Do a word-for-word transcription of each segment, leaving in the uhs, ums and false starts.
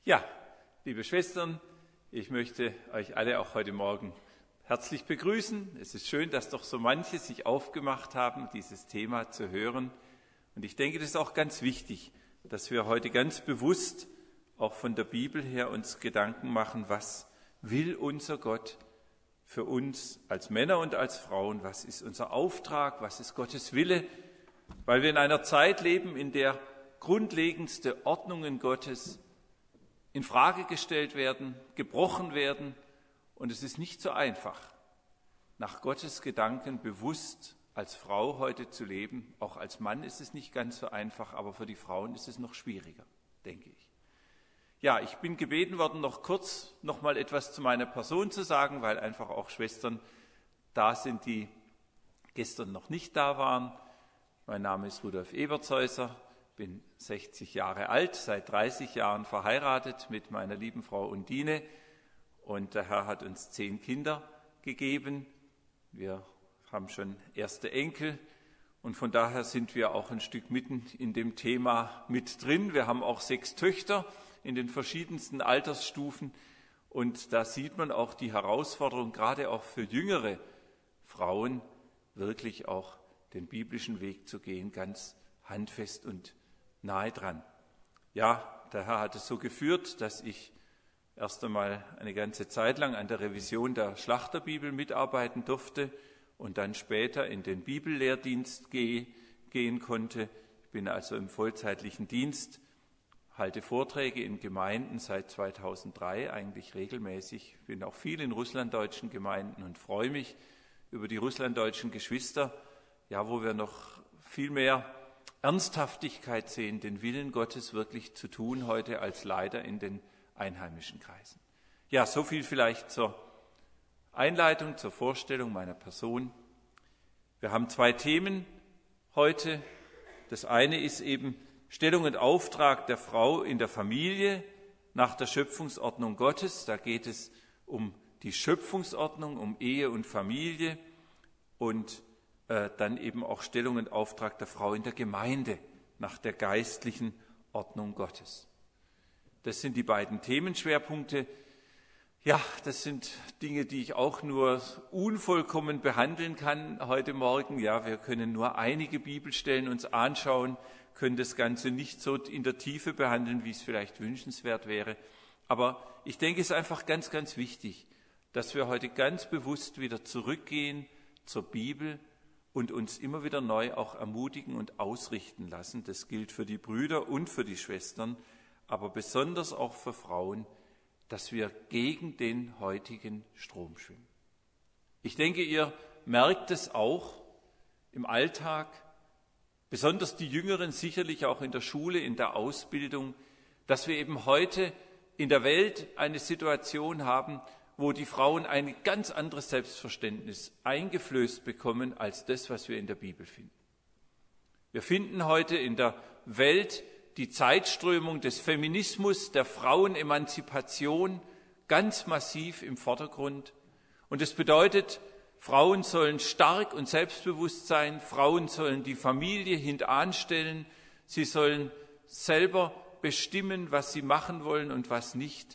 Ja, liebe Schwestern, ich möchte euch alle auch heute Morgen herzlich begrüßen. Es ist schön, dass doch so manche sich aufgemacht haben, dieses Thema zu hören. Und ich denke, das ist auch ganz wichtig, dass wir heute ganz bewusst auch von der Bibel her uns Gedanken machen, was will unser Gott für uns als Männer und als Frauen, was ist unser Auftrag, was ist Gottes Wille, weil wir in einer Zeit leben, in der grundlegendste Ordnungen Gottes in Frage gestellt werden, gebrochen werden, und es ist nicht so einfach, nach Gottes Gedanken bewusst als Frau heute zu leben. Auch als Mann ist es nicht ganz so einfach, aber für die Frauen ist es noch schwieriger, denke ich. Ja, ich bin gebeten worden, noch kurz noch mal etwas zu meiner Person zu sagen, weil einfach auch Schwestern da sind, die gestern noch nicht da waren. Mein Name ist Rudolf Ebertshäuser, bin sechzig Jahre alt, seit dreißig Jahren verheiratet mit meiner lieben Frau Undine, und der Herr hat uns zehn Kinder gegeben. Wir haben schon erste Enkel und von daher sind wir auch ein Stück mitten in dem Thema mit drin. Wir haben auch sechs Töchter in den verschiedensten Altersstufen, und da sieht man auch die Herausforderung, gerade auch für jüngere Frauen, wirklich auch den biblischen Weg zu gehen, ganz handfest und nahe dran. Ja, der Herr hat es so geführt, dass ich erst einmal eine ganze Zeit lang an der Revision der Schlachterbibel mitarbeiten durfte und dann später in den Bibellehrdienst geh, gehen konnte. Ich bin also im vollzeitlichen Dienst, halte Vorträge in Gemeinden seit zweitausenddrei, eigentlich regelmäßig. Ich bin auch viel in russlanddeutschen Gemeinden und freue mich über die russlanddeutschen Geschwister, ja, wo wir noch viel mehr Ernsthaftigkeit sehen, den Willen Gottes wirklich zu tun heute als Leiter in den einheimischen Kreisen. Ja, so viel vielleicht zur Einleitung, zur Vorstellung meiner Person. Wir haben zwei Themen heute. Das eine ist eben Stellung und Auftrag der Frau in der Familie nach der Schöpfungsordnung Gottes. Da geht es um die Schöpfungsordnung, um Ehe und Familie und dann eben auch Stellung und Auftrag der Frau in der Gemeinde nach der geistlichen Ordnung Gottes. Das sind die beiden Themenschwerpunkte. Ja, das sind Dinge, die ich auch nur unvollkommen behandeln kann heute Morgen. Ja, wir können nur einige Bibelstellen uns anschauen, können das Ganze nicht so in der Tiefe behandeln, wie es vielleicht wünschenswert wäre. Aber ich denke, es ist einfach ganz, ganz wichtig, dass wir heute ganz bewusst wieder zurückgehen zur Bibel und uns immer wieder neu auch ermutigen und ausrichten lassen. Das gilt für die Brüder und für die Schwestern, aber besonders auch für Frauen, dass wir gegen den heutigen Strom schwimmen. Ich denke, ihr merkt es auch im Alltag, besonders die Jüngeren sicherlich auch in der Schule, in der Ausbildung, dass wir eben heute in der Welt eine Situation haben, wo die Frauen ein ganz anderes Selbstverständnis eingeflößt bekommen als das, was wir in der Bibel finden. Wir finden heute in der Welt die Zeitströmung des Feminismus, der Frauenemanzipation ganz massiv im Vordergrund. Und das bedeutet, Frauen sollen stark und selbstbewusst sein, Frauen sollen die Familie hintanstellen, sie sollen selber bestimmen, was sie machen wollen und was nicht.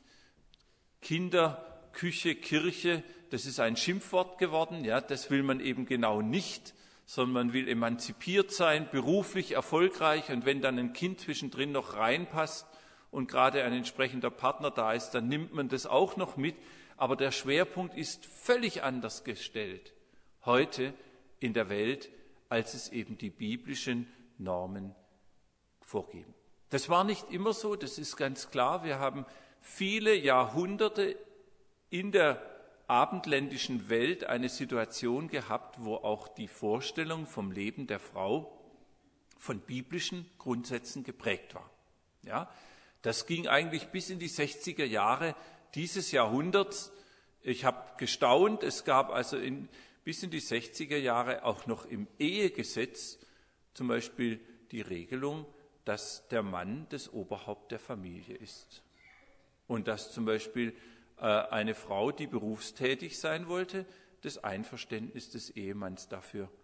Kinder, Küche, Kirche, das ist ein Schimpfwort geworden, ja, das will man eben genau nicht, sondern man will emanzipiert sein, beruflich erfolgreich, und wenn dann ein Kind zwischendrin noch reinpasst und gerade ein entsprechender Partner da ist, dann nimmt man das auch noch mit, aber der Schwerpunkt ist völlig anders gestellt heute in der Welt, als es eben die biblischen Normen vorgeben. Das war nicht immer so, das ist ganz klar. Wir haben viele Jahrhunderte in der abendländischen Welt eine Situation gehabt, wo auch die Vorstellung vom Leben der Frau von biblischen Grundsätzen geprägt war. Ja, das ging eigentlich bis in die sechziger Jahre dieses Jahrhunderts. Ich habe gestaunt, es gab also in, bis in die sechziger Jahre auch noch im Ehegesetz zum Beispiel die Regelung, dass der Mann das Oberhaupt der Familie ist und dass zum Beispiel eine Frau, die berufstätig sein wollte, das Einverständnis des Ehemanns dafür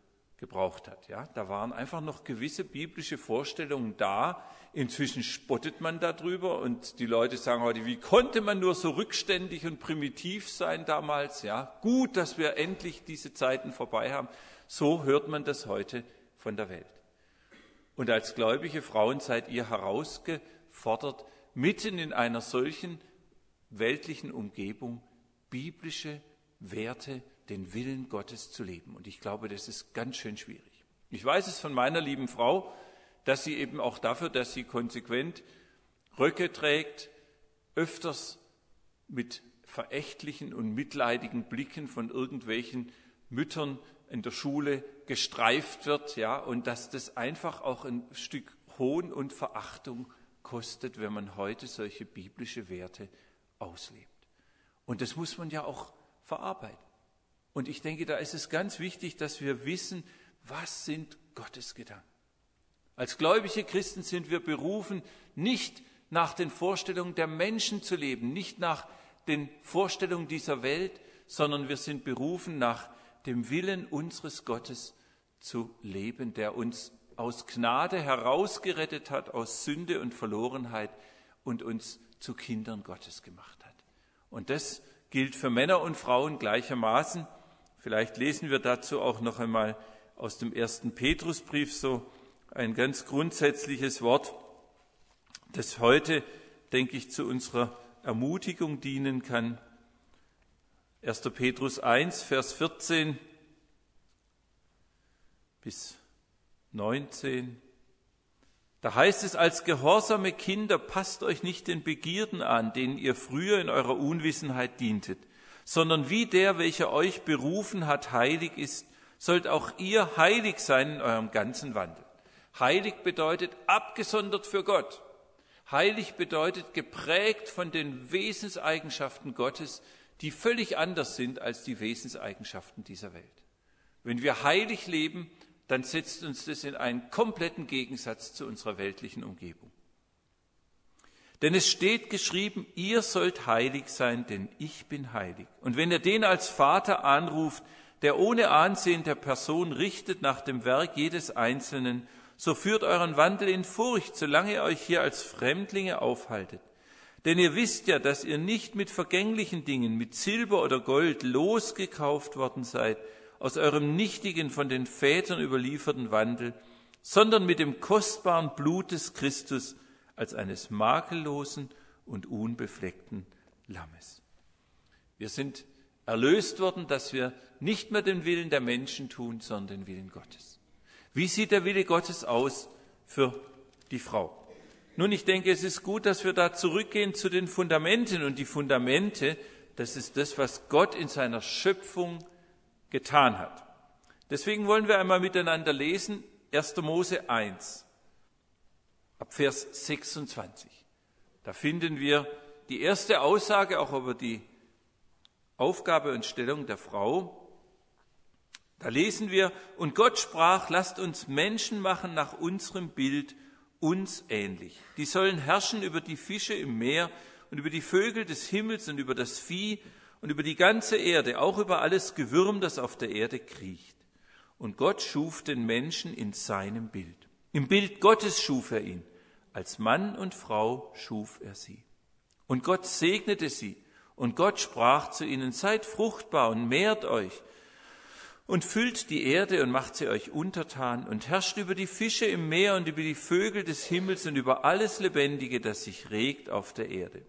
gebraucht hat. Ja, da waren einfach noch gewisse biblische Vorstellungen da. Inzwischen spottet man darüber und die Leute sagen heute, wie konnte man nur so rückständig und primitiv sein damals? Ja, gut, dass wir endlich diese Zeiten vorbei haben. So hört man das heute von der Welt. Und als gläubige Frauen seid ihr herausgefordert, mitten in einer solchen weltlichen Umgebung biblische Werte, den Willen Gottes zu leben. Und ich glaube, das ist ganz schön schwierig. Ich weiß es von meiner lieben Frau, dass sie eben auch dafür, dass sie konsequent Röcke trägt, öfters mit verächtlichen und mitleidigen Blicken von irgendwelchen Müttern in der Schule gestreift wird, ja, und dass das einfach auch ein Stück Hohn und Verachtung kostet, wenn man heute solche biblische Werte auslebt. Und das muss man ja auch verarbeiten. Und ich denke, da ist es ganz wichtig, dass wir wissen, was sind Gottes Gedanken. Als gläubige Christen sind wir berufen, nicht nach den Vorstellungen der Menschen zu leben, nicht nach den Vorstellungen dieser Welt, sondern wir sind berufen, nach dem Willen unseres Gottes zu leben, der uns aus Gnade herausgerettet hat, aus Sünde und Verlorenheit und uns zu Kindern Gottes gemacht hat. Und das gilt für Männer und Frauen gleichermaßen. Vielleicht lesen wir dazu auch noch einmal aus dem ersten Petrusbrief so ein ganz grundsätzliches Wort, das heute, denke ich, zu unserer Ermutigung dienen kann. erster Petrus eins, Vers vierzehn bis neunzehn. Da heißt es, als gehorsame Kinder, passt euch nicht den Begierden an, denen ihr früher in eurer Unwissenheit dientet, sondern wie der, welcher euch berufen hat, heilig ist, sollt auch ihr heilig sein in eurem ganzen Wandel. Heilig bedeutet abgesondert für Gott. Heilig bedeutet geprägt von den Wesenseigenschaften Gottes, die völlig anders sind als die Wesenseigenschaften dieser Welt. Wenn wir heilig leben, dann setzt uns das in einen kompletten Gegensatz zu unserer weltlichen Umgebung. Denn es steht geschrieben, ihr sollt heilig sein, denn ich bin heilig. Und wenn ihr den als Vater anruft, der ohne Ansehen der Person richtet nach dem Werk jedes Einzelnen, so führt euren Wandel in Furcht, solange ihr euch hier als Fremdlinge aufhaltet. Denn ihr wisst ja, dass ihr nicht mit vergänglichen Dingen, mit Silber oder Gold losgekauft worden seid, aus eurem nichtigen, von den Vätern überlieferten Wandel, sondern mit dem kostbaren Blut des Christus als eines makellosen und unbefleckten Lammes. Wir sind erlöst worden, dass wir nicht mehr den Willen der Menschen tun, sondern den Willen Gottes. Wie sieht der Wille Gottes aus für die Frau? Nun, ich denke, es ist gut, dass wir da zurückgehen zu den Fundamenten. Und die Fundamente, das ist das, was Gott in seiner Schöpfung getan hat. Deswegen wollen wir einmal miteinander lesen, erster Mose eins, ab Vers sechsundzwanzig. Da finden wir die erste Aussage auch über die Aufgabe und Stellung der Frau. Da lesen wir, und Gott sprach, lasst uns Menschen machen nach unserem Bild, uns ähnlich. Die sollen herrschen über die Fische im Meer und über die Vögel des Himmels und über das Vieh und über die ganze Erde, auch über alles Gewürm, das auf der Erde kriecht. Und Gott schuf den Menschen in seinem Bild. Im Bild Gottes schuf er ihn. Als Mann und Frau schuf er sie. Und Gott segnete sie. Und Gott sprach zu ihnen, seid fruchtbar und mehrt euch und füllt die Erde und macht sie euch untertan und herrscht über die Fische im Meer und über die Vögel des Himmels und über alles Lebendige, das sich regt auf der Erde.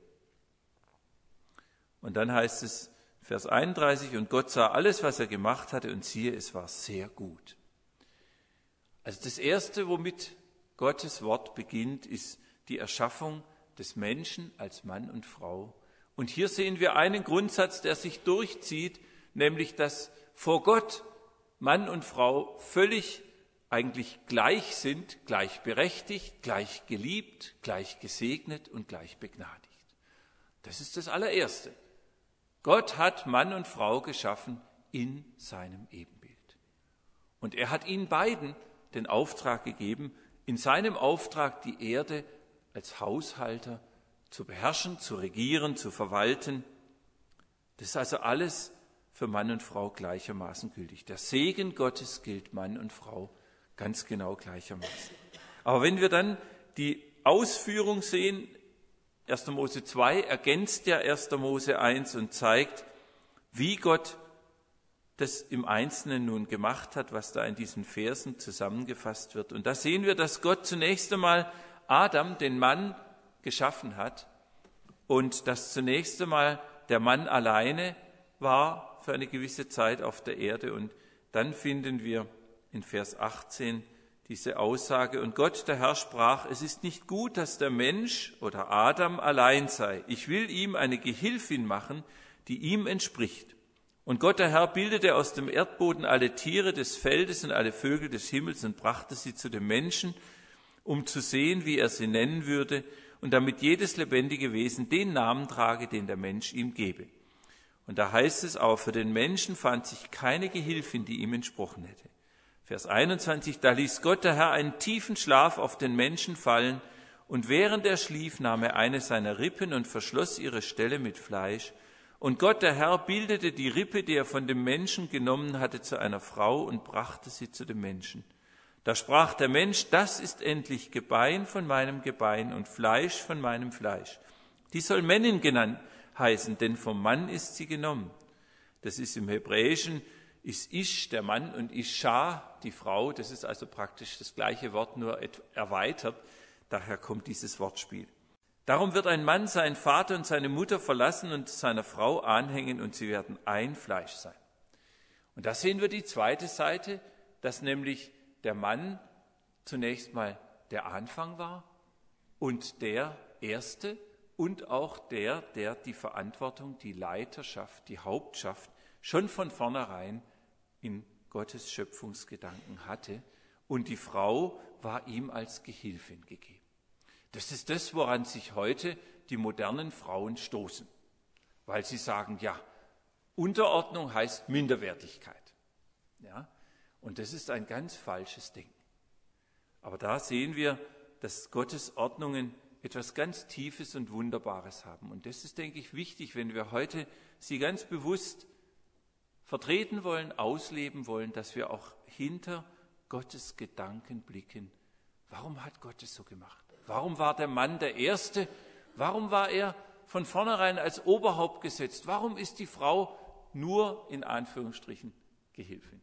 Und dann heißt es, Vers einunddreißig, und Gott sah alles, was er gemacht hatte, und siehe, es war sehr gut. Also das Erste, womit Gottes Wort beginnt, ist die Erschaffung des Menschen als Mann und Frau. Und hier sehen wir einen Grundsatz, der sich durchzieht, nämlich, dass vor Gott Mann und Frau völlig eigentlich gleich sind, gleichberechtigt, gleich geliebt, gleich gesegnet und gleich begnadigt. Das ist das Allererste. Gott hat Mann und Frau geschaffen in seinem Ebenbild. Und er hat ihnen beiden den Auftrag gegeben, in seinem Auftrag die Erde als Haushalter zu beherrschen, zu regieren, zu verwalten. Das ist also alles für Mann und Frau gleichermaßen gültig. Der Segen Gottes gilt Mann und Frau ganz genau gleichermaßen. Aber wenn wir dann die Ausführung sehen, erster Mose zwei ergänzt ja erster Mose eins und zeigt, wie Gott das im Einzelnen nun gemacht hat, was da in diesen Versen zusammengefasst wird. Und da sehen wir, dass Gott zunächst einmal Adam, den Mann, geschaffen hat und dass zunächst einmal der Mann alleine war für eine gewisse Zeit auf der Erde. Und dann finden wir in Vers achtzehn diese Aussage: Und Gott, der Herr, sprach, es ist nicht gut, dass der Mensch oder Adam allein sei. Ich will ihm eine Gehilfin machen, die ihm entspricht. Und Gott, der Herr, bildete aus dem Erdboden alle Tiere des Feldes und alle Vögel des Himmels und brachte sie zu dem Menschen, um zu sehen, wie er sie nennen würde, und damit jedes lebendige Wesen den Namen trage, den der Mensch ihm gebe. Und da heißt es auch, für den Menschen fand sich keine Gehilfin, die ihm entsprochen hätte. Vers einundzwanzig, da ließ Gott, der Herr, einen tiefen Schlaf auf den Menschen fallen, und während er schlief, nahm er eine seiner Rippen und verschloss ihre Stelle mit Fleisch. Und Gott, der Herr, bildete die Rippe, die er von dem Menschen genommen hatte, zu einer Frau und brachte sie zu dem Menschen. Da sprach der Mensch, das ist endlich Gebein von meinem Gebein und Fleisch von meinem Fleisch. Die soll Männin genannt heißen, denn vom Mann ist sie genommen. Das ist im Hebräischen, ist Ish der Mann und Isha die Frau. Das ist also praktisch das gleiche Wort, nur erweitert. Daher kommt dieses Wortspiel. Darum wird ein Mann seinen Vater und seine Mutter verlassen und seiner Frau anhängen, und sie werden ein Fleisch sein. Und da sehen wir die zweite Seite, dass nämlich der Mann zunächst mal der Anfang war und der Erste und auch der, der die Verantwortung, die Leiterschaft, die Hauptschaft schon von vornherein in Gottes Schöpfungsgedanken hatte. Und die Frau war ihm als Gehilfin gegeben. Das ist das, woran sich heute die modernen Frauen stoßen, weil sie sagen, ja, Unterordnung heißt Minderwertigkeit. Ja, und das ist ein ganz falsches Denken. Aber da sehen wir, dass Gottes Ordnungen etwas ganz Tiefes und Wunderbares haben. Und das ist, denke ich, wichtig, wenn wir heute sie ganz bewusst vertreten wollen, ausleben wollen, dass wir auch hinter Gottes Gedanken blicken. Warum hat Gott es so gemacht? Warum war der Mann der Erste? Warum war er von vornherein als Oberhaupt gesetzt? Warum ist die Frau nur in Anführungsstrichen Gehilfin?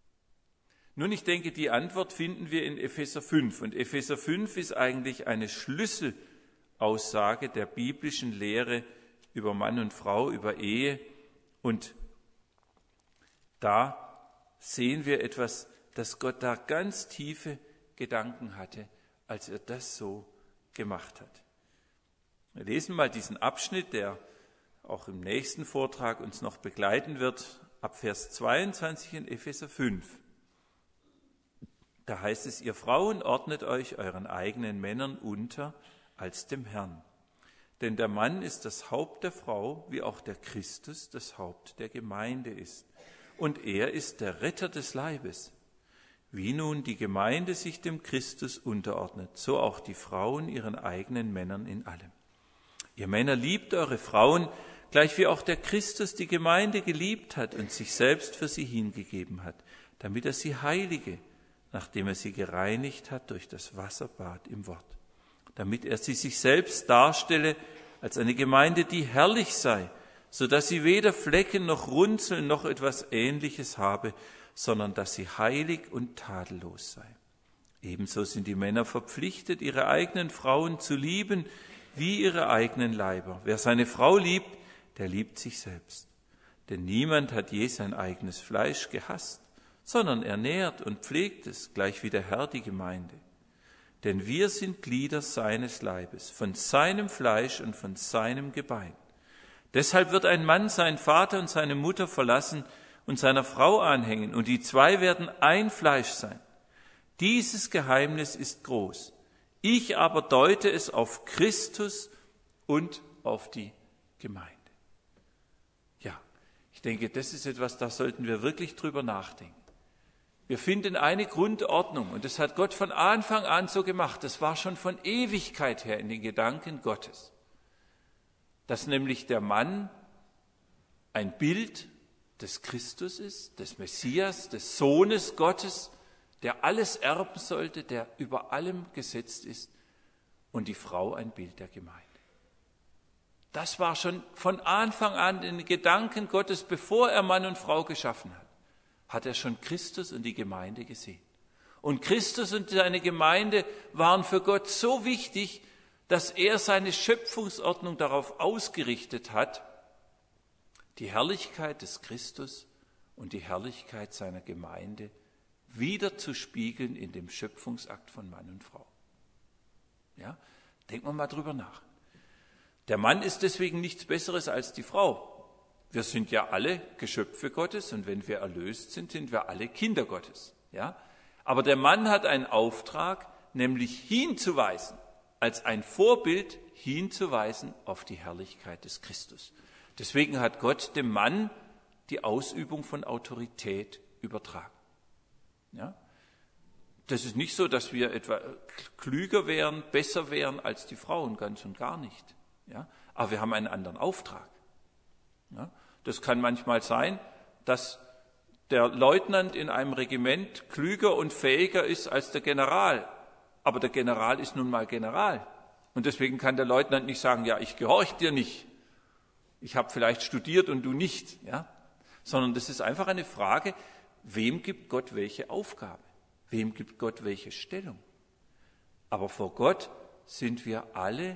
Nun, ich denke, die Antwort finden wir in Epheser fünf. Und Epheser fünf ist eigentlich eine Schlüsselaussage der biblischen Lehre über Mann und Frau, über Ehe. Und da sehen wir etwas, dass Gott da ganz tiefe Gedanken hatte, als er das so gemacht hat. Wir lesen mal diesen Abschnitt, der auch im nächsten Vortrag uns noch begleiten wird, ab Vers zweiundzwanzig in Epheser fünf. Da heißt es, ihr Frauen ordnet euch euren eigenen Männern unter als dem Herrn. Denn der Mann ist das Haupt der Frau, wie auch der Christus das Haupt der Gemeinde ist. Und er ist der Retter des Leibes. Wie nun die Gemeinde sich dem Christus unterordnet, so auch die Frauen ihren eigenen Männern in allem. Ihr Männer liebt eure Frauen, gleich wie auch der Christus die Gemeinde geliebt hat und sich selbst für sie hingegeben hat, damit er sie heilige, nachdem er sie gereinigt hat durch das Wasserbad im Wort, damit er sie sich selbst darstelle als eine Gemeinde, die herrlich sei, so dass sie weder Flecken noch Runzeln noch etwas Ähnliches habe, sondern dass sie heilig und tadellos sei. Ebenso sind die Männer verpflichtet, ihre eigenen Frauen zu lieben, wie ihre eigenen Leiber. Wer seine Frau liebt, der liebt sich selbst. Denn niemand hat je sein eigenes Fleisch gehasst, sondern ernährt und pflegt es, gleich wie der Herr die Gemeinde. Denn wir sind Glieder seines Leibes, von seinem Fleisch und von seinem Gebein. Deshalb wird ein Mann seinen Vater und seine Mutter verlassen und seiner Frau anhängen, und die zwei werden ein Fleisch sein. Dieses Geheimnis ist groß. Ich aber deute es auf Christus und auf die Gemeinde. Ja, ich denke, das ist etwas, da sollten wir wirklich drüber nachdenken. Wir finden eine Grundordnung, und das hat Gott von Anfang an so gemacht. Das war schon von Ewigkeit her in den Gedanken Gottes. Dass nämlich der Mann ein Bild des Christus ist, des Messias, des Sohnes Gottes, der alles erben sollte, der über allem gesetzt ist, und die Frau ein Bild der Gemeinde. Das war schon von Anfang an in den Gedanken Gottes, bevor er Mann und Frau geschaffen hat, hat er schon Christus und die Gemeinde gesehen. Und Christus und seine Gemeinde waren für Gott so wichtig, dass er seine Schöpfungsordnung darauf ausgerichtet hat, die Herrlichkeit des Christus und die Herrlichkeit seiner Gemeinde wieder zu spiegeln in dem Schöpfungsakt von Mann und Frau. Ja, denken wir mal drüber nach. Der Mann ist deswegen nichts Besseres als die Frau. Wir sind ja alle Geschöpfe Gottes und wenn wir erlöst sind, sind wir alle Kinder Gottes. Ja? Aber der Mann hat einen Auftrag, nämlich hinzuweisen, als ein Vorbild hinzuweisen auf die Herrlichkeit des Christus. Deswegen hat Gott dem Mann die Ausübung von Autorität übertragen. Ja? Das ist nicht so, dass wir etwa klüger wären, besser wären als die Frauen, ganz und gar nicht. Ja? Aber wir haben einen anderen Auftrag. Ja? Das kann manchmal sein, dass der Leutnant in einem Regiment klüger und fähiger ist als der General. Aber der General ist nun mal General. Und deswegen kann der Leutnant nicht sagen, ja, ich gehorche dir nicht. Ich habe vielleicht studiert und du nicht. Ja? Sondern das ist einfach eine Frage, wem gibt Gott welche Aufgabe? Wem gibt Gott welche Stellung? Aber vor Gott sind wir alle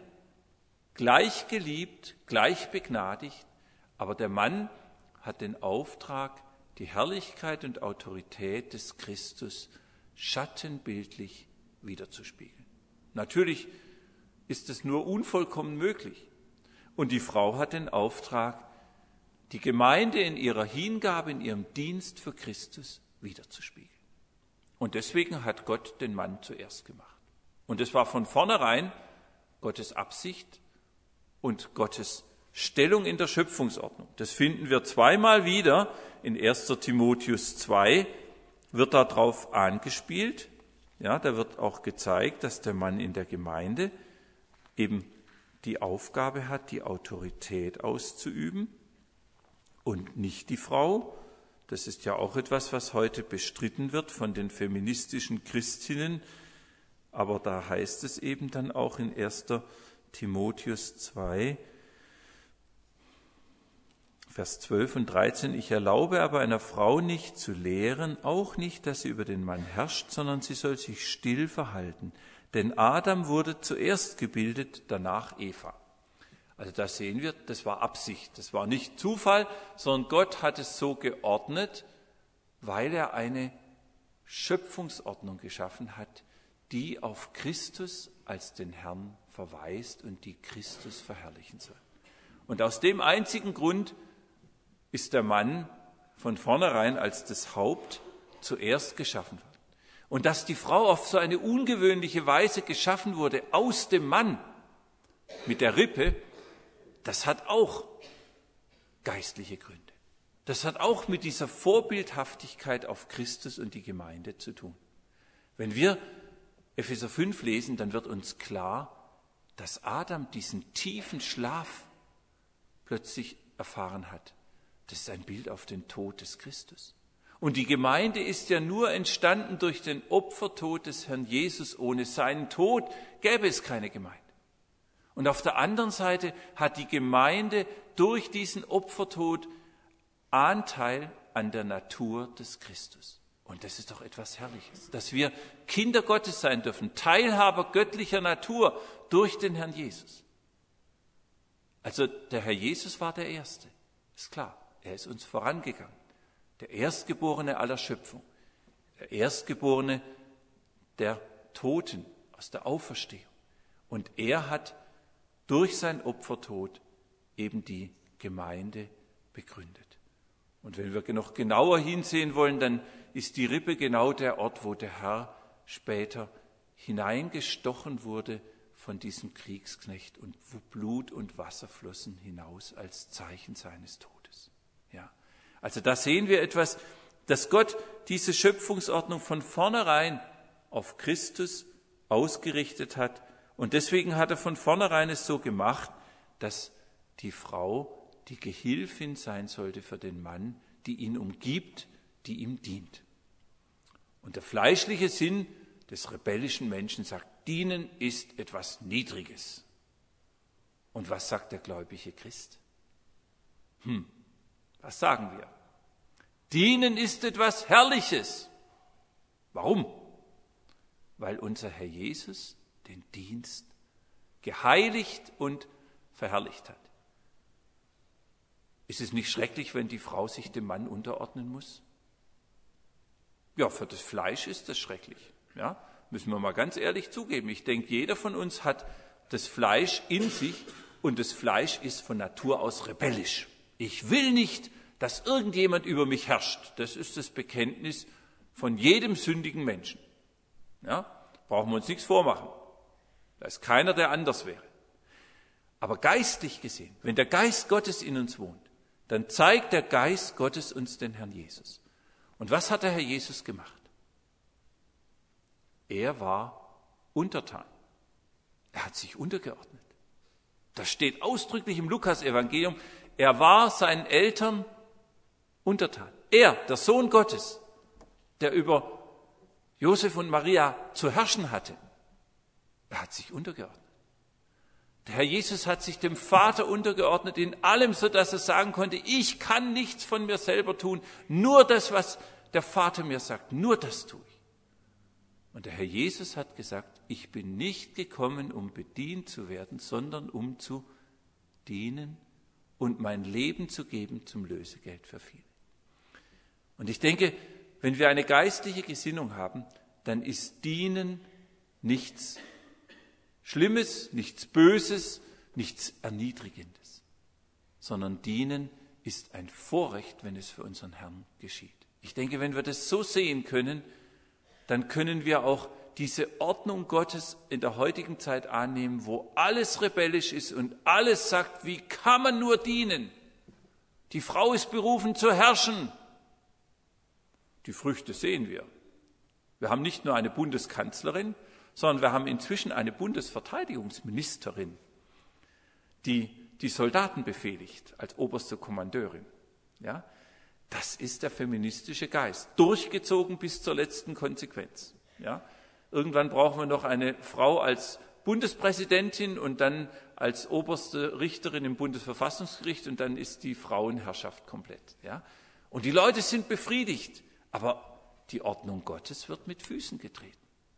gleich geliebt, gleich begnadigt, aber der Mann hat den Auftrag, die Herrlichkeit und Autorität des Christus schattenbildlich wiederzuspiegeln. Natürlich ist es nur unvollkommen möglich. Und die Frau hat den Auftrag, die Gemeinde in ihrer Hingabe, in ihrem Dienst für Christus wiederzuspiegeln. Und deswegen hat Gott den Mann zuerst gemacht. Und es war von vornherein Gottes Absicht und Gottes Stellung in der Schöpfungsordnung. Das finden wir zweimal wieder. In erster Timotheus zwei wird darauf angespielt. Ja, da wird auch gezeigt, dass der Mann in der Gemeinde eben die Aufgabe hat, die Autorität auszuüben und nicht die Frau. Das ist ja auch etwas, was heute bestritten wird von den feministischen Christinnen. Aber da heißt es eben dann auch in erster Timotheus zwei, Vers zwölf und dreizehn, ich erlaube aber einer Frau nicht zu lehren, auch nicht, dass sie über den Mann herrscht, sondern sie soll sich still verhalten. Denn Adam wurde zuerst gebildet, danach Eva. Also da sehen wir, das war Absicht, das war nicht Zufall, sondern Gott hat es so geordnet, weil er eine Schöpfungsordnung geschaffen hat, die auf Christus als den Herrn verweist und die Christus verherrlichen soll. Und aus dem einzigen Grund ist der Mann von vornherein als das Haupt zuerst geschaffen worden. Und dass die Frau auf so eine ungewöhnliche Weise geschaffen wurde, aus dem Mann, mit der Rippe, das hat auch geistliche Gründe. Das hat auch mit dieser Vorbildhaftigkeit auf Christus und die Gemeinde zu tun. Wenn wir Epheser fünf lesen, dann wird uns klar, dass Adam diesen tiefen Schlaf plötzlich erfahren hat. Das ist ein Bild auf den Tod des Christus. Und die Gemeinde ist ja nur entstanden durch den Opfertod des Herrn Jesus. Ohne seinen Tod gäbe es keine Gemeinde. Und auf der anderen Seite hat die Gemeinde durch diesen Opfertod Anteil an der Natur des Christus. Und das ist doch etwas Herrliches, dass wir Kinder Gottes sein dürfen, Teilhaber göttlicher Natur durch den Herrn Jesus. Also der Herr Jesus war der Erste, ist klar, er ist uns vorangegangen. Der Erstgeborene aller Schöpfung, der Erstgeborene der Toten aus der Auferstehung. Und er hat durch sein Opfertod eben die Gemeinde begründet. Und wenn wir noch genauer hinsehen wollen, dann ist die Rippe genau der Ort, wo der Herr später hineingestochen wurde von diesem Kriegsknecht und wo Blut und Wasser flossen hinaus als Zeichen seines Todes. Ja. Also da sehen wir etwas, dass Gott diese Schöpfungsordnung von vornherein auf Christus ausgerichtet hat. Und deswegen hat er von vornherein es so gemacht, dass die Frau die Gehilfin sein sollte für den Mann, die ihn umgibt, die ihm dient. Und der fleischliche Sinn des rebellischen Menschen sagt, dienen ist etwas Niedriges. Und was sagt der gläubige Christ? Hm, was sagen wir? Dienen ist etwas Herrliches. Warum? Weil unser Herr Jesus den Dienst geheiligt und verherrlicht hat. Ist es nicht schrecklich, wenn die Frau sich dem Mann unterordnen muss? Ja, für das Fleisch ist das schrecklich. Ja, müssen wir mal ganz ehrlich zugeben. Ich denke, jeder von uns hat das Fleisch in sich und das Fleisch ist von Natur aus rebellisch. Ich will nicht, dass irgendjemand über mich herrscht. Das ist das Bekenntnis von jedem sündigen Menschen. Ja, brauchen wir uns nichts vormachen. Da ist keiner, der anders wäre. Aber geistlich gesehen, wenn der Geist Gottes in uns wohnt, dann zeigt der Geist Gottes uns den Herrn Jesus. Und was hat der Herr Jesus gemacht? Er war untertan. Er hat sich untergeordnet. Das steht ausdrücklich im Lukas-Evangelium. Er war seinen Eltern untertan. Er, der Sohn Gottes, der über Josef und Maria zu herrschen hatte, er hat sich untergeordnet. Der Herr Jesus hat sich dem Vater untergeordnet in allem, sodass er sagen konnte, ich kann nichts von mir selber tun, nur das, was der Vater mir sagt, nur das tue ich. Und der Herr Jesus hat gesagt, ich bin nicht gekommen, um bedient zu werden, sondern um zu dienen und mein Leben zu geben zum Lösegeld für viele. Und ich denke, wenn wir eine geistliche Gesinnung haben, dann ist Dienen nichts Schlimmes, nichts Böses, nichts Erniedrigendes, sondern Dienen ist ein Vorrecht, wenn es für unseren Herrn geschieht. Ich denke, wenn wir das so sehen können, dann können wir auch diese Ordnung Gottes in der heutigen Zeit annehmen, wo alles rebellisch ist und alles sagt, wie kann man nur dienen? Die Frau ist berufen zu herrschen. Die Früchte sehen wir. Wir haben nicht nur eine Bundeskanzlerin, sondern wir haben inzwischen eine Bundesverteidigungsministerin, die die Soldaten befehligt als oberste Kommandeurin. Ja, das ist der feministische Geist, durchgezogen bis zur letzten Konsequenz. Ja, irgendwann brauchen wir noch eine Frau als Bundespräsidentin und dann als oberste Richterin im Bundesverfassungsgericht und dann ist die Frauenherrschaft komplett. Ja, und die Leute sind befriedigt, aber die Ordnung Gottes wird mit Füßen getreten.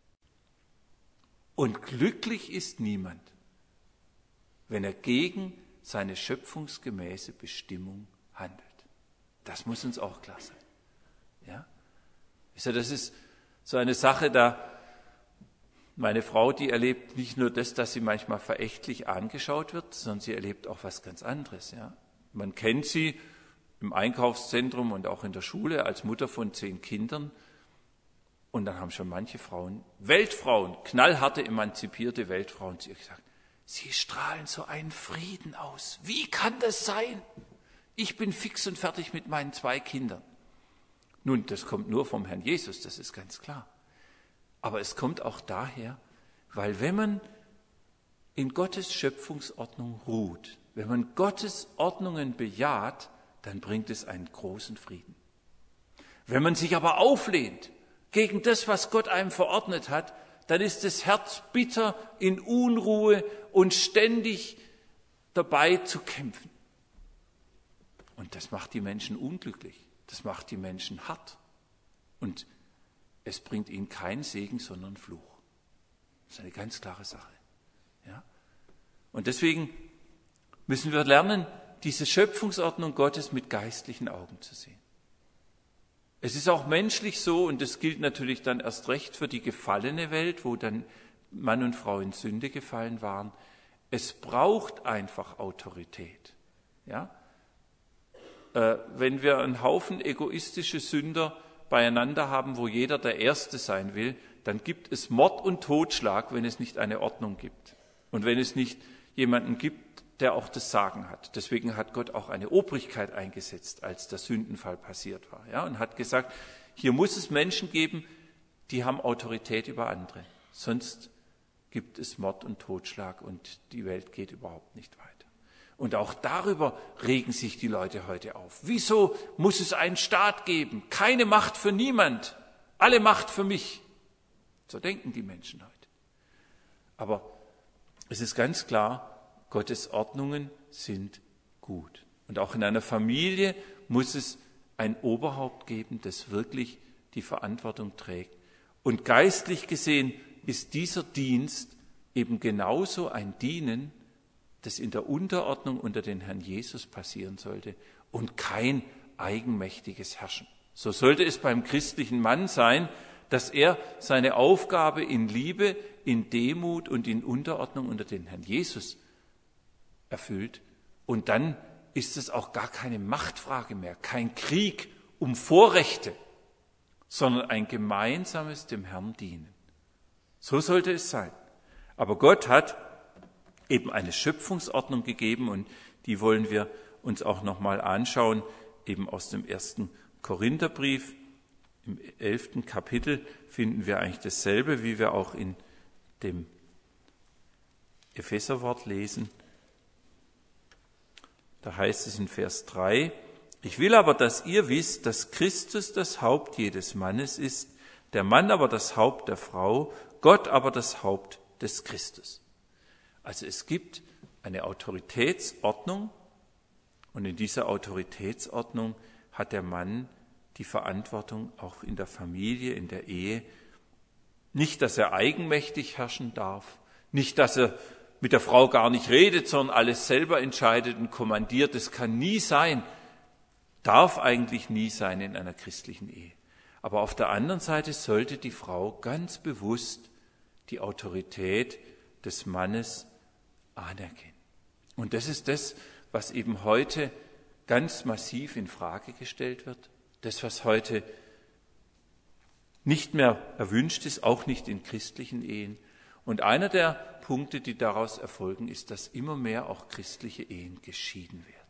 Und glücklich ist niemand, wenn er gegen seine schöpfungsgemäße Bestimmung handelt. Das muss uns auch klar sein. Ja? Das ist so eine Sache, da meine Frau, die erlebt nicht nur das, dass sie manchmal verächtlich angeschaut wird, sondern sie erlebt auch was ganz anderes. Ja? Man kennt sie im Einkaufszentrum und auch in der Schule als Mutter von zehn Kindern. Und dann haben schon manche Frauen, Weltfrauen, knallharte, emanzipierte Weltfrauen zu ihr gesagt, Sie strahlen so einen Frieden aus. Wie kann das sein? Ich bin fix und fertig mit meinen zwei Kindern. Nun, das kommt nur vom Herrn Jesus, das ist ganz klar. Aber es kommt auch daher, weil wenn man in Gottes Schöpfungsordnung ruht, wenn man Gottes Ordnungen bejaht, dann bringt es einen großen Frieden. Wenn man sich aber auflehnt gegen das, was Gott einem verordnet hat, dann ist das Herz bitter, in Unruhe und ständig dabei zu kämpfen. Und das macht die Menschen unglücklich, das macht die Menschen hart. Und es bringt ihnen keinen Segen, sondern Fluch. Das ist eine ganz klare Sache. Ja? Und deswegen müssen wir lernen, diese Schöpfungsordnung Gottes mit geistlichen Augen zu sehen. Es ist auch menschlich so, und das gilt natürlich dann erst recht für die gefallene Welt, wo dann Mann und Frau in Sünde gefallen waren. Es braucht einfach Autorität. Ja? Äh, wenn wir einen Haufen egoistische Sünder beieinander haben, wo jeder der Erste sein will, dann gibt es Mord und Totschlag, wenn es nicht eine Ordnung gibt. Und wenn es nicht jemanden gibt, der auch das Sagen hat. Deswegen hat Gott auch eine Obrigkeit eingesetzt, als der Sündenfall passiert war. Ja, und hat gesagt, hier muss es Menschen geben, die haben Autorität über andere. Sonst gibt es Mord und Totschlag und die Welt geht überhaupt nicht weiter. Und auch darüber regen sich die Leute heute auf. Wieso muss es einen Staat geben? Keine Macht für niemand, alle Macht für mich. So denken die Menschen heute. Aber es ist ganz klar, Gottes Ordnungen sind gut. Und auch in einer Familie muss es ein Oberhaupt geben, das wirklich die Verantwortung trägt. Und geistlich gesehen ist dieser Dienst eben genauso ein Dienen, das in der Unterordnung unter den Herrn Jesus passieren sollte und kein eigenmächtiges Herrschen. So sollte es beim christlichen Mann sein, dass er seine Aufgabe in Liebe, in Demut und in Unterordnung unter den Herrn Jesus erfüllt. Und dann ist es auch gar keine Machtfrage mehr, kein Krieg um Vorrechte, sondern ein gemeinsames dem Herrn dienen. So sollte es sein. Aber Gott hat eben eine Schöpfungsordnung gegeben und die wollen wir uns auch nochmal anschauen, eben aus dem ersten Korintherbrief. Im elften Kapitel finden wir eigentlich dasselbe, wie wir auch in dem Epheserwort lesen. Da heißt es in Vers drei, ich will aber, dass ihr wisst, dass Christus das Haupt jedes Mannes ist, der Mann aber das Haupt der Frau, Gott aber das Haupt des Christus. Also es gibt eine Autoritätsordnung und in dieser Autoritätsordnung hat der Mann die Verantwortung auch in der Familie, in der Ehe. Nicht, dass er eigenmächtig herrschen darf, nicht, dass er mit der Frau gar nicht redet, sondern alles selber entscheidet und kommandiert. Das kann nie sein, darf eigentlich nie sein in einer christlichen Ehe. Aber auf der anderen Seite sollte die Frau ganz bewusst die Autorität des Mannes anerkennen. Und das ist das, was eben heute ganz massiv in Frage gestellt wird. Das, was heute nicht mehr erwünscht ist, auch nicht in christlichen Ehen. Und einer der Punkte, die daraus erfolgen, ist, dass immer mehr auch christliche Ehen geschieden werden.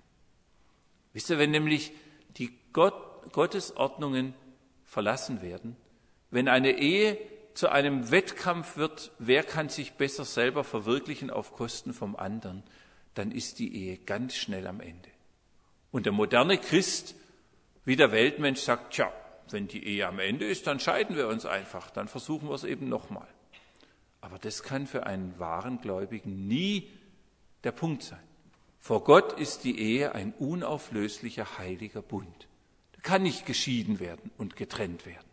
Wisst ihr, wenn nämlich die Gott, Gottesordnungen verlassen werden, wenn eine Ehe zu einem Wettkampf wird, wer kann sich besser selber verwirklichen auf Kosten vom anderen, dann ist die Ehe ganz schnell am Ende. Und der moderne Christ, wie der Weltmensch, sagt, tja, wenn die Ehe am Ende ist, dann scheiden wir uns einfach, dann versuchen wir es eben nochmal. Aber das kann für einen wahren Gläubigen nie der Punkt sein. Vor Gott ist die Ehe ein unauflöslicher, heiliger Bund. Der kann nicht geschieden werden und getrennt werden.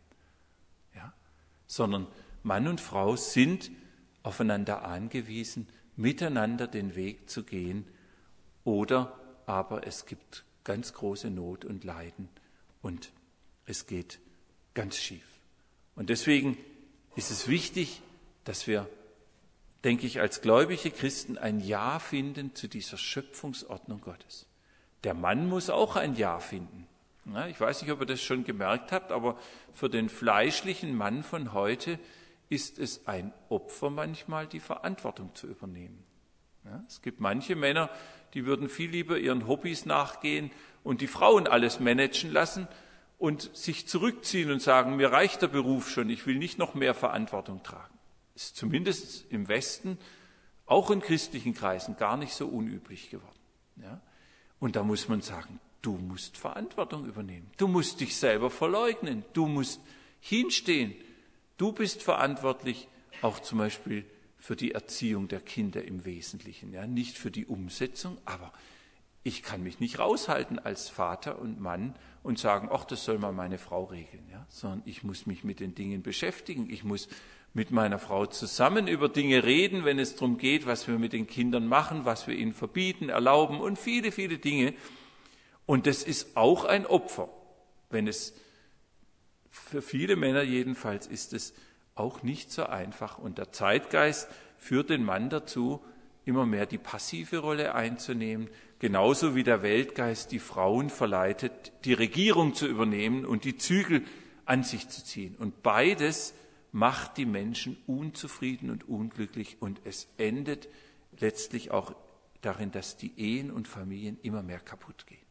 Ja? Sondern Mann und Frau sind aufeinander angewiesen, miteinander den Weg zu gehen, oder aber es gibt ganz große Not und Leiden und es geht ganz schief. Und deswegen ist es wichtig, dass wir, denke ich, als gläubige Christen ein Ja finden zu dieser Schöpfungsordnung Gottes. Der Mann muss auch ein Ja finden. Ja, ich weiß nicht, ob ihr das schon gemerkt habt, aber für den fleischlichen Mann von heute ist es ein Opfer manchmal, die Verantwortung zu übernehmen. Ja, es gibt manche Männer, die würden viel lieber ihren Hobbys nachgehen und die Frauen alles managen lassen und sich zurückziehen und sagen, mir reicht der Beruf schon, ich will nicht noch mehr Verantwortung tragen. Ist zumindest im Westen, auch in christlichen Kreisen, gar nicht so unüblich geworden. Ja? Und da muss man sagen, du musst Verantwortung übernehmen. Du musst dich selber verleugnen. Du musst hinstehen. Du bist verantwortlich auch zum Beispiel für die Erziehung der Kinder im Wesentlichen. Ja? Nicht für die Umsetzung, aber ich kann mich nicht raushalten als Vater und Mann und sagen, ach, das soll mal meine Frau regeln. Ja? Sondern ich muss mich mit den Dingen beschäftigen. Ich muss mit meiner Frau zusammen über Dinge reden, wenn es darum geht, was wir mit den Kindern machen, was wir ihnen verbieten, erlauben und viele, viele Dinge. Und das ist auch ein Opfer. Wenn es, für viele Männer jedenfalls, ist es auch nicht so einfach. Und der Zeitgeist führt den Mann dazu, immer mehr die passive Rolle einzunehmen, genauso wie der Weltgeist die Frauen verleitet, die Regierung zu übernehmen und die Zügel an sich zu ziehen. Und beides macht die Menschen unzufrieden und unglücklich und es endet letztlich auch darin, dass die Ehen und Familien immer mehr kaputt gehen.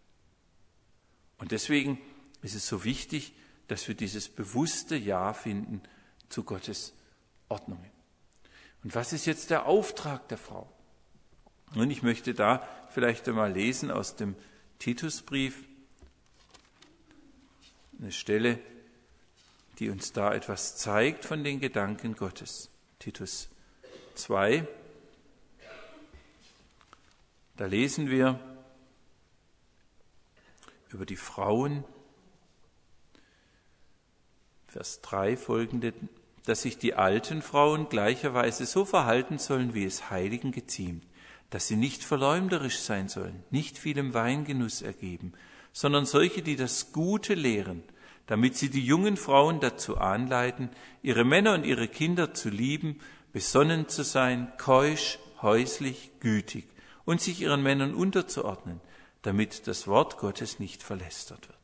Und deswegen ist es so wichtig, dass wir dieses bewusste Ja finden zu Gottes Ordnungen. Und was ist jetzt der Auftrag der Frau? Und ich möchte da vielleicht einmal lesen aus dem Titusbrief, eine Stelle, die uns da etwas zeigt von den Gedanken Gottes. Titus zwei, da lesen wir über die Frauen, Vers drei folgende, dass sich die alten Frauen gleicherweise so verhalten sollen, wie es Heiligen geziemt, dass sie nicht verleumderisch sein sollen, nicht vielem Weingenuss ergeben, sondern solche, die das Gute lehren, damit sie die jungen Frauen dazu anleiten, ihre Männer und ihre Kinder zu lieben, besonnen zu sein, keusch, häuslich, gütig und sich ihren Männern unterzuordnen, damit das Wort Gottes nicht verlästert wird.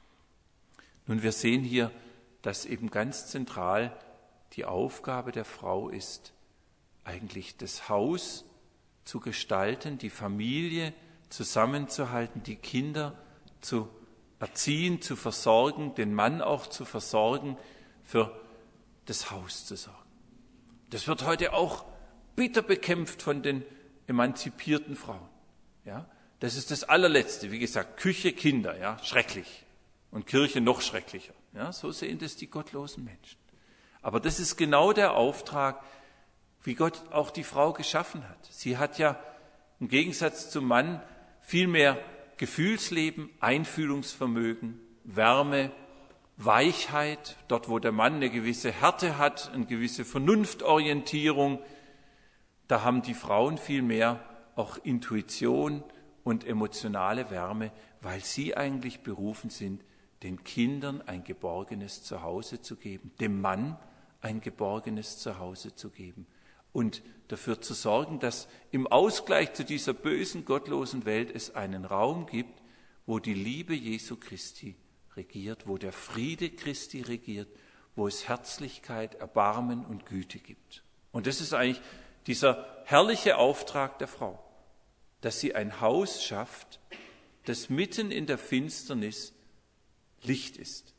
Nun, wir sehen hier, dass eben ganz zentral die Aufgabe der Frau ist, eigentlich das Haus zu gestalten, die Familie zusammenzuhalten, die Kinder zu erziehen, zu versorgen, den Mann auch zu versorgen, für das Haus zu sorgen. Das wird heute auch bitter bekämpft von den emanzipierten Frauen. Ja, das ist das allerletzte. Wie gesagt, Küche, Kinder, ja, schrecklich. Und Kirche noch schrecklicher. Ja, so sehen das die gottlosen Menschen. Aber das ist genau der Auftrag, wie Gott auch die Frau geschaffen hat. Sie hat ja im Gegensatz zum Mann viel mehr Gefühlsleben, Einfühlungsvermögen, Wärme, Weichheit, dort wo der Mann eine gewisse Härte hat, eine gewisse Vernunftorientierung, da haben die Frauen viel mehr auch Intuition und emotionale Wärme, weil sie eigentlich berufen sind, den Kindern ein geborgenes Zuhause zu geben, dem Mann ein geborgenes Zuhause zu geben und dafür zu sorgen, dass im Ausgleich zu dieser bösen, gottlosen Welt es einen Raum gibt, wo die Liebe Jesu Christi regiert, wo der Friede Christi regiert, wo es Herzlichkeit, Erbarmen und Güte gibt. Und das ist eigentlich dieser herrliche Auftrag der Frau, dass sie ein Haus schafft, das mitten in der Finsternis Licht ist,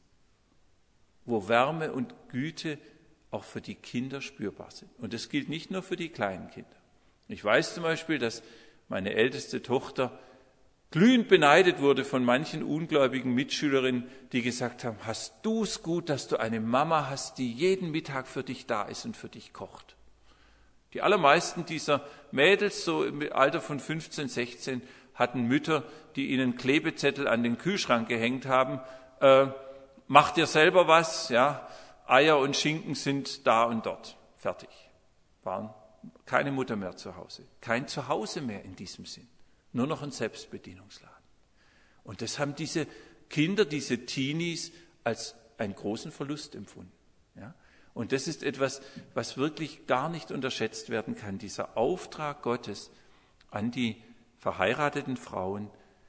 wo Wärme und Güte auch für die Kinder spürbar sind. Und das gilt nicht nur für die kleinen Kinder. Ich weiß zum Beispiel, dass meine älteste Tochter glühend beneidet wurde von manchen ungläubigen Mitschülerinnen, die gesagt haben, hast du es gut, dass du eine Mama hast, die jeden Mittag für dich da ist und für dich kocht. Die allermeisten dieser Mädels, so im Alter von fünfzehn, sechzehn, hatten Mütter, die ihnen Klebezettel an den Kühlschrank gehängt haben, äh, mach dir selber was, ja, Eier und Schinken sind da und dort, fertig. Waren keine Mutter mehr zu Hause, kein Zuhause mehr in diesem Sinn, nur noch ein Selbstbedienungsladen. Und das haben diese Kinder, diese Teenies als einen großen Verlust empfunden. Ja? Und das ist etwas, was wirklich gar nicht unterschätzt werden kann, dieser Auftrag Gottes an die verheirateten Frauen,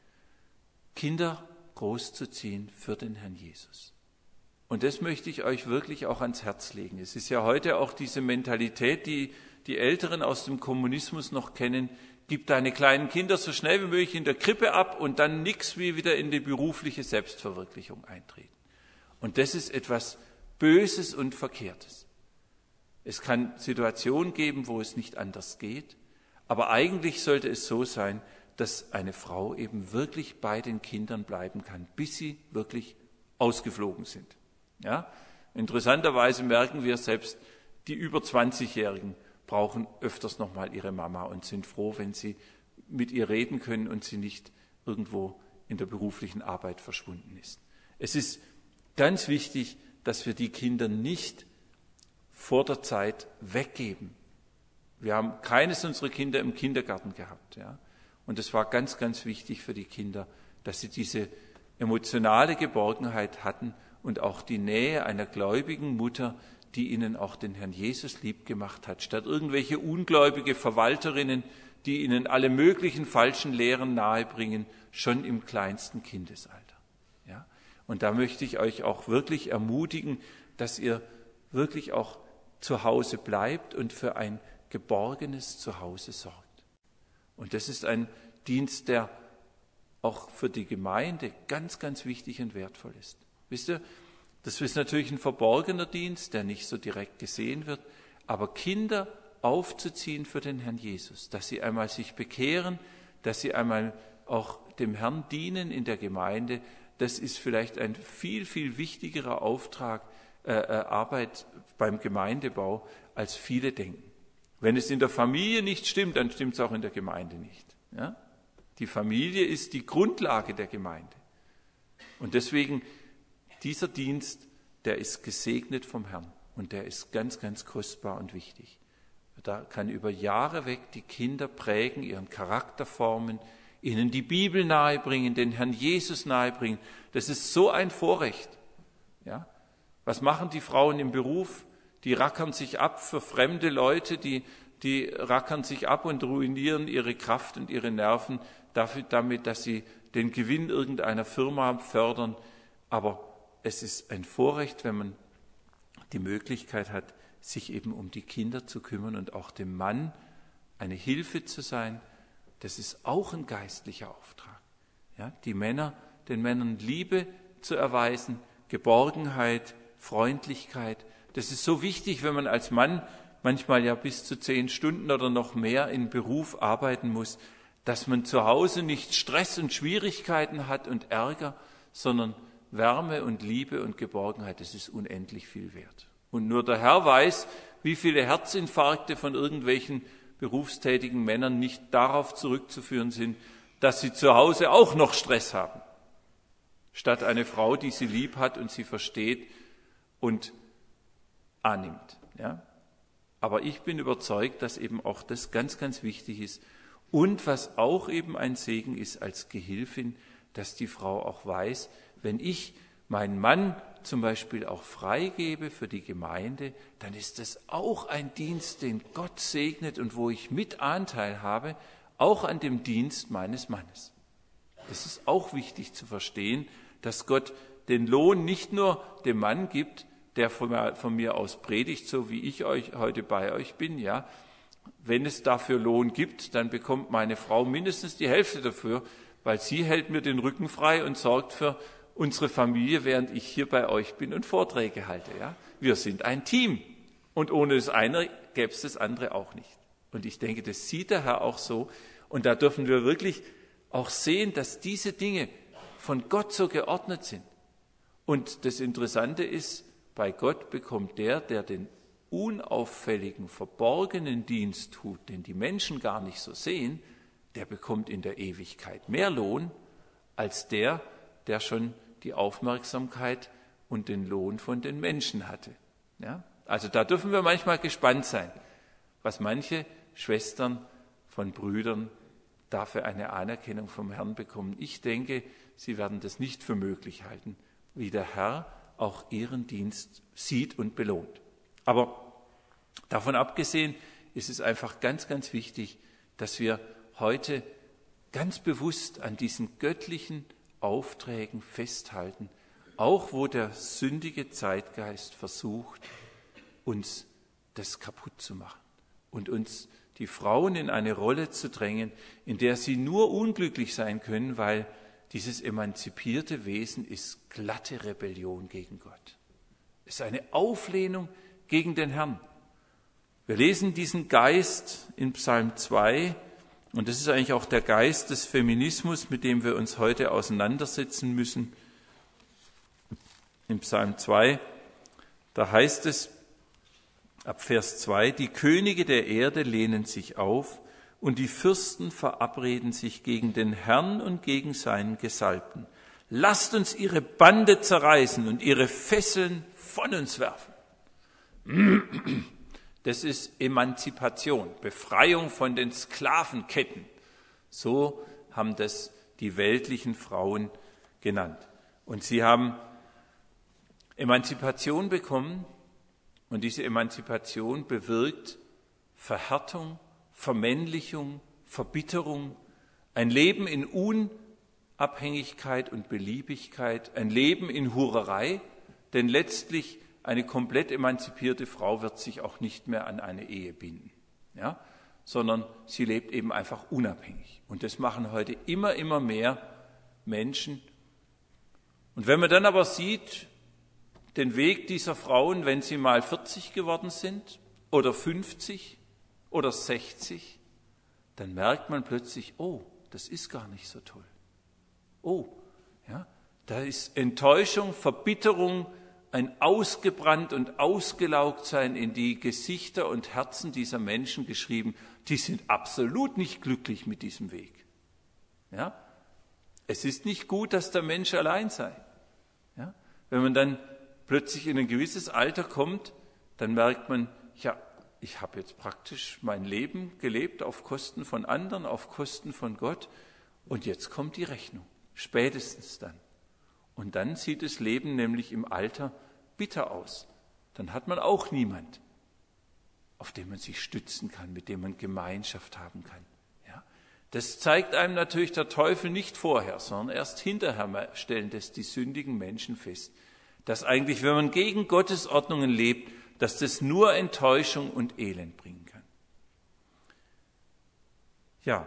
Kinder großzuziehen für den Herrn Jesus. Und das möchte ich euch wirklich auch ans Herz legen. Es ist ja heute auch diese Mentalität, die die Älteren aus dem Kommunismus noch kennen, gib deine kleinen Kinder so schnell wie möglich in der Krippe ab und dann nix wie wieder in die berufliche Selbstverwirklichung eintreten. Und das ist etwas Böses und Verkehrtes. Es kann Situationen geben, wo es nicht anders geht, aber eigentlich sollte es so sein, dass eine Frau eben wirklich bei den Kindern bleiben kann, bis sie wirklich ausgeflogen sind. Ja? Interessanterweise merken wir selbst, die über zwanzigjährigen brauchen öfters nochmal ihre Mama und sind froh, wenn sie mit ihr reden können und sie nicht irgendwo in der beruflichen Arbeit verschwunden ist. Es ist ganz wichtig, dass wir die Kinder nicht vor der Zeit weggeben. Wir haben keines unserer Kinder im Kindergarten gehabt. Ja? Und es war ganz, ganz wichtig für die Kinder, dass sie diese emotionale Geborgenheit hatten und auch die Nähe einer gläubigen Mutter, die ihnen auch den Herrn Jesus lieb gemacht hat, statt irgendwelche ungläubige Verwalterinnen, die ihnen alle möglichen falschen Lehren nahebringen, schon im kleinsten Kindesalter. Ja? Und da möchte ich euch auch wirklich ermutigen, dass ihr wirklich auch zu Hause bleibt und für ein geborgenes Zuhause sorgt. Und das ist ein Dienst, der auch für die Gemeinde ganz, ganz wichtig und wertvoll ist. Wisst ihr, das ist natürlich ein verborgener Dienst, der nicht so direkt gesehen wird, aber Kinder aufzuziehen für den Herrn Jesus, dass sie einmal sich bekehren, dass sie einmal auch dem Herrn dienen in der Gemeinde. Das ist vielleicht ein viel, viel wichtigerer Auftrag, äh, Arbeit beim Gemeindebau, als viele denken. Wenn es in der Familie nicht stimmt, dann stimmt es auch in der Gemeinde nicht. Ja? Die Familie ist die Grundlage der Gemeinde. Und deswegen, dieser Dienst, der ist gesegnet vom Herrn und der ist ganz, ganz kostbar und wichtig. Da kann über Jahre weg die Kinder prägen, ihren Charakter formen, ihnen die Bibel nahebringen, den Herrn Jesus nahebringen. Das ist so ein Vorrecht. Ja? Was machen die Frauen im Beruf? Die rackern sich ab für fremde Leute, die, die rackern sich ab und ruinieren ihre Kraft und ihre Nerven dafür, damit, dass sie den Gewinn irgendeiner Firma fördern. Aber es ist ein Vorrecht, wenn man die Möglichkeit hat, sich eben um die Kinder zu kümmern und auch dem Mann eine Hilfe zu sein. Das ist auch ein geistlicher Auftrag. Ja, die Männer, den Männern Liebe zu erweisen, Geborgenheit, Freundlichkeit. Das ist so wichtig, wenn man als Mann manchmal ja bis zu zehn Stunden oder noch mehr im Beruf arbeiten muss, dass man zu Hause nicht Stress und Schwierigkeiten hat und Ärger, sondern Wärme und Liebe und Geborgenheit. Das ist unendlich viel wert. Und nur der Herr weiß, wie viele Herzinfarkte von irgendwelchen berufstätigen Männern nicht darauf zurückzuführen sind, dass sie zu Hause auch noch Stress haben, statt eine Frau, die sie lieb hat und sie versteht und annimmt. Ja? Aber ich bin überzeugt, dass eben auch das ganz, ganz wichtig ist. Und was auch eben ein Segen ist als Gehilfin, dass die Frau auch weiß, wenn ich meinen Mann zum Beispiel auch freigebe für die Gemeinde, dann ist das auch ein Dienst, den Gott segnet und wo ich mit Anteil habe, auch an dem Dienst meines Mannes. Das ist auch wichtig zu verstehen, dass Gott den Lohn nicht nur dem Mann gibt, der von mir aus predigt, so wie ich euch heute bei euch bin, ja. Wenn es dafür Lohn gibt, dann bekommt meine Frau mindestens die Hälfte dafür, weil sie hält mir den Rücken frei und sorgt für unsere Familie, während ich hier bei euch bin und Vorträge halte. Ja? Wir sind ein Team und ohne das eine gäbe es das andere auch nicht. Und ich denke, das sieht der Herr auch so. Und da dürfen wir wirklich auch sehen, dass diese Dinge von Gott so geordnet sind. Und das Interessante ist, bei Gott bekommt der, der den unauffälligen, verborgenen Dienst tut, den die Menschen gar nicht so sehen, der bekommt in der Ewigkeit mehr Lohn als der, der schon die Aufmerksamkeit und den Lohn von den Menschen hatte. Ja? Also da dürfen wir manchmal gespannt sein, was manche Schwestern von Brüdern dafür eine Anerkennung vom Herrn bekommen. Ich denke, sie werden das nicht für möglich halten, wie der Herr auch ihren Dienst sieht und belohnt. Aber davon abgesehen ist es einfach ganz, ganz wichtig, dass wir heute ganz bewusst an diesen göttlichen Aufträgen festhalten, auch wo der sündige Zeitgeist versucht, uns das kaputt zu machen und uns die Frauen in eine Rolle zu drängen, in der sie nur unglücklich sein können, weil dieses emanzipierte Wesen ist glatte Rebellion gegen Gott. Es ist eine Auflehnung gegen den Herrn. Wir lesen diesen Geist in Psalm zwei, und das ist eigentlich auch der Geist des Feminismus, mit dem wir uns heute auseinandersetzen müssen. In Psalm zwei, da heißt es ab Vers zwei, die Könige der Erde lehnen sich auf und die Fürsten verabreden sich gegen den Herrn und gegen seinen Gesalbten. Lasst uns ihre Bande zerreißen und ihre Fesseln von uns werfen. Das ist Emanzipation, Befreiung von den Sklavenketten. So haben das die weltlichen Frauen genannt. Und sie haben Emanzipation bekommen und diese Emanzipation bewirkt Verhärtung, Vermännlichung, Verbitterung, ein Leben in Unabhängigkeit und Beliebigkeit, ein Leben in Hurerei, denn letztlich eine komplett emanzipierte Frau wird sich auch nicht mehr an eine Ehe binden, ja? Sondern sie lebt eben einfach unabhängig. Und das machen heute immer, immer mehr Menschen. Und wenn man dann aber sieht, den Weg dieser Frauen, wenn sie mal vierzig geworden sind oder fünfzig oder sechzig, dann merkt man plötzlich, oh, das ist gar nicht so toll. Oh, ja, da ist Enttäuschung, Verbitterung, ein ausgebrannt und ausgelaugt sein in die Gesichter und Herzen dieser Menschen geschrieben. Die sind absolut nicht glücklich mit diesem Weg. Ja? Es ist nicht gut, dass der Mensch allein sei. Ja? Wenn man dann plötzlich in ein gewisses Alter kommt, dann merkt man, ja, ich habe jetzt praktisch mein Leben gelebt auf Kosten von anderen, auf Kosten von Gott und jetzt kommt die Rechnung, spätestens dann. Und dann sieht das Leben nämlich im Alter bitter aus. Dann hat man auch niemand, auf den man sich stützen kann, mit dem man Gemeinschaft haben kann. Ja? Das zeigt einem natürlich der Teufel nicht vorher, sondern erst hinterher stellen das die sündigen Menschen fest, dass eigentlich, wenn man gegen Gottes Ordnungen lebt, dass das nur Enttäuschung und Elend bringen kann. Ja,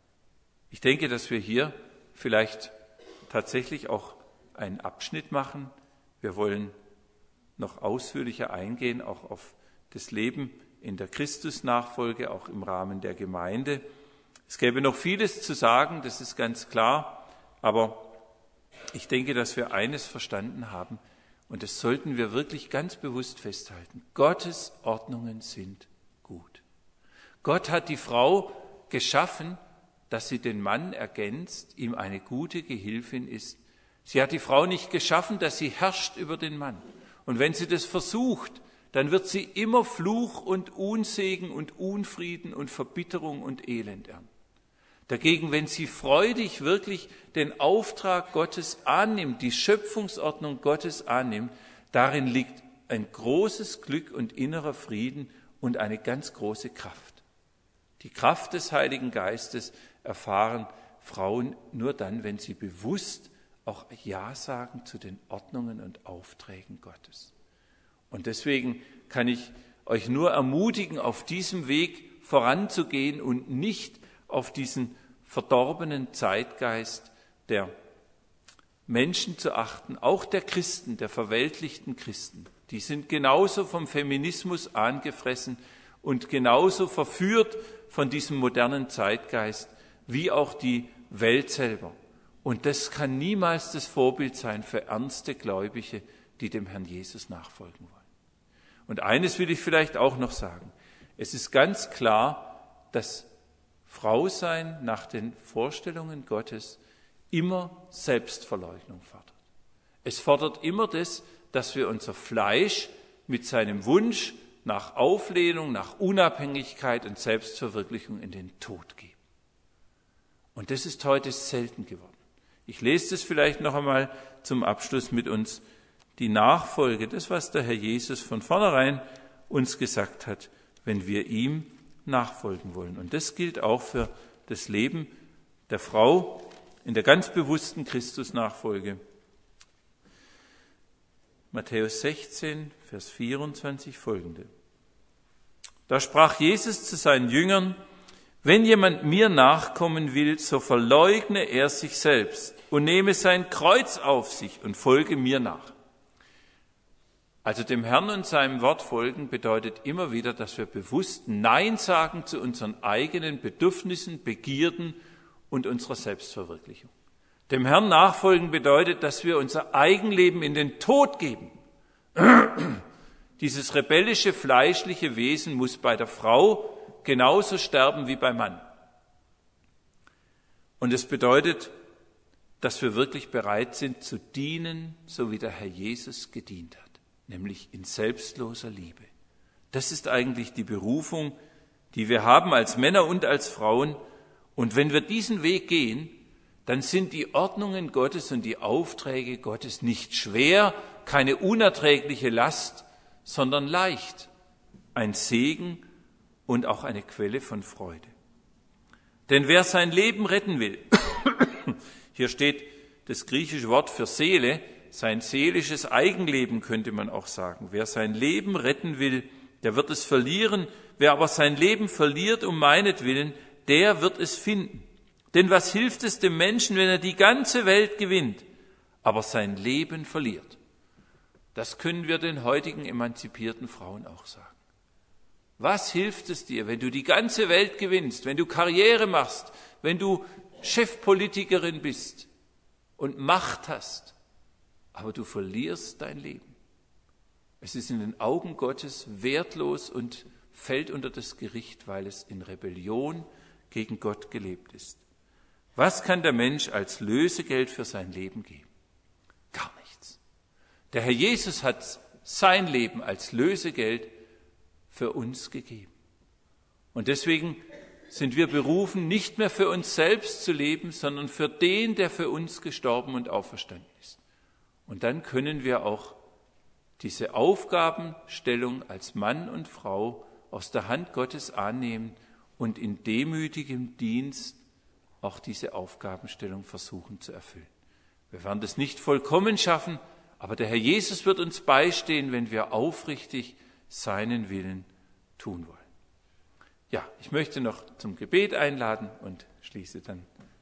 ich denke, dass wir hier vielleicht tatsächlich auch einen Abschnitt machen. Wir wollen noch ausführlicher eingehen, auch auf das Leben in der Christusnachfolge, auch im Rahmen der Gemeinde. Es gäbe noch vieles zu sagen, das ist ganz klar, aber ich denke, dass wir eines verstanden haben, und das sollten wir wirklich ganz bewusst festhalten. Gottes Ordnungen sind gut. Gott hat die Frau geschaffen, dass sie den Mann ergänzt, ihm eine gute Gehilfin ist. Sie hat die Frau nicht geschaffen, dass sie herrscht über den Mann. Und wenn sie das versucht, dann wird sie immer Fluch und Unsegen und Unfrieden und Verbitterung und Elend ernten. Dagegen, wenn sie freudig wirklich den Auftrag Gottes annimmt, die Schöpfungsordnung Gottes annimmt, darin liegt ein großes Glück und innerer Frieden und eine ganz große Kraft. Die Kraft des Heiligen Geistes erfahren Frauen nur dann, wenn sie bewusst auch Ja sagen zu den Ordnungen und Aufträgen Gottes. Und deswegen kann ich euch nur ermutigen, auf diesem Weg voranzugehen und nicht auf diesen verdorbenen Zeitgeist der Menschen zu achten, auch der Christen, der verweltlichten Christen. Die sind genauso vom Feminismus angefressen und genauso verführt von diesem modernen Zeitgeist wie auch die Welt selber. Und das kann niemals das Vorbild sein für ernste Gläubige, die dem Herrn Jesus nachfolgen wollen. Und eines will ich vielleicht auch noch sagen. Es ist ganz klar, dass Frausein nach den Vorstellungen Gottes immer Selbstverleugnung fordert. Es fordert immer das, dass wir unser Fleisch mit seinem Wunsch nach Auflehnung, nach Unabhängigkeit und Selbstverwirklichung in den Tod geben. Und das ist heute selten geworden. Ich lese das vielleicht noch einmal zum Abschluss mit uns. Die Nachfolge, das, was der Herr Jesus von vornherein uns gesagt hat, wenn wir ihm nachfolgen wollen. Und das gilt auch für das Leben der Frau in der ganz bewussten Christusnachfolge. Matthäus sechzehn, Vers vierundzwanzig folgende. Da sprach Jesus zu seinen Jüngern: Wenn jemand mir nachkommen will, so verleugne er sich selbst und nehme sein Kreuz auf sich und folge mir nach. Also dem Herrn und seinem Wort folgen bedeutet immer wieder, dass wir bewusst Nein sagen zu unseren eigenen Bedürfnissen, Begierden und unserer Selbstverwirklichung. Dem Herrn nachfolgen bedeutet, dass wir unser Eigenleben in den Tod geben. Dieses rebellische, fleischliche Wesen muss bei der Frau genauso sterben wie beim Mann. Und es bedeutet, dass wir wirklich bereit sind zu dienen, so wie der Herr Jesus gedient hat, nämlich in selbstloser Liebe. Das ist eigentlich die Berufung, die wir haben als Männer und als Frauen. Und wenn wir diesen Weg gehen, dann sind die Ordnungen Gottes und die Aufträge Gottes nicht schwer, keine unerträgliche Last, sondern leicht, ein Segen und auch eine Quelle von Freude. Denn wer sein Leben retten will, hier steht das griechische Wort für Seele, sein seelisches Eigenleben könnte man auch sagen. Wer sein Leben retten will, der wird es verlieren. Wer aber sein Leben verliert um meinetwillen, der wird es finden. Denn was hilft es dem Menschen, wenn er die ganze Welt gewinnt, aber sein Leben verliert? Das können wir den heutigen emanzipierten Frauen auch sagen. Was hilft es dir, wenn du die ganze Welt gewinnst, wenn du Karriere machst, wenn du Chefpolitikerin bist und Macht hast, aber du verlierst dein Leben. Es ist in den Augen Gottes wertlos und fällt unter das Gericht, weil es in Rebellion gegen Gott gelebt ist. Was kann der Mensch als Lösegeld für sein Leben geben? Gar nichts. Der Herr Jesus hat sein Leben als Lösegeld für uns gegeben. Und deswegen sind wir berufen, nicht mehr für uns selbst zu leben, sondern für den, der für uns gestorben und auferstanden ist. Und dann können wir auch diese Aufgabenstellung als Mann und Frau aus der Hand Gottes annehmen und in demütigem Dienst auch diese Aufgabenstellung versuchen zu erfüllen. Wir werden das nicht vollkommen schaffen, aber der Herr Jesus wird uns beistehen, wenn wir aufrichtig seinen Willen tun wollen. Ja, ich möchte noch zum Gebet einladen und schließe dann.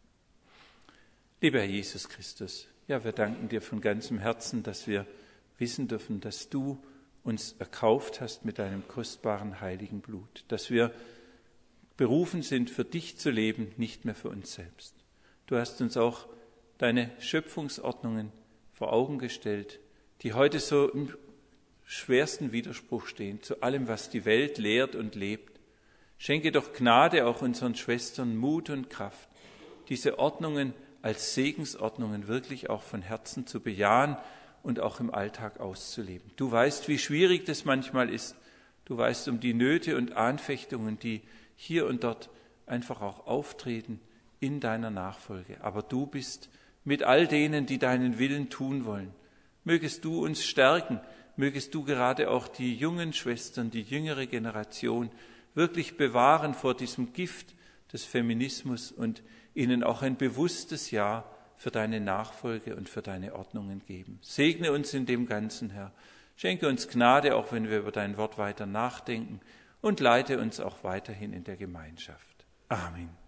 Lieber Herr Jesus Christus, ja, wir danken dir von ganzem Herzen, dass wir wissen dürfen, dass du uns erkauft hast mit deinem kostbaren heiligen Blut, dass wir berufen sind, für dich zu leben, nicht mehr für uns selbst. Du hast uns auch deine Schöpfungsordnungen vor Augen gestellt, die heute so im schwersten Widerspruch stehen zu allem, was die Welt lehrt und lebt. Schenke doch Gnade auch unseren Schwestern Mut und Kraft, diese Ordnungen als Segensordnungen wirklich auch von Herzen zu bejahen und auch im Alltag auszuleben. Du weißt, wie schwierig das manchmal ist. Du weißt um die Nöte und Anfechtungen, die hier und dort einfach auch auftreten in deiner Nachfolge. Aber du bist mit all denen, die deinen Willen tun wollen. Mögest du uns stärken, mögest du gerade auch die jungen Schwestern, die jüngere Generation wirklich bewahren vor diesem Gift des Feminismus und ihnen auch ein bewusstes Ja für deine Nachfolge und für deine Ordnungen geben. Segne uns in dem Ganzen, Herr. Schenke uns Gnade, auch wenn wir über dein Wort weiter nachdenken, und leite uns auch weiterhin in der Gemeinschaft. Amen.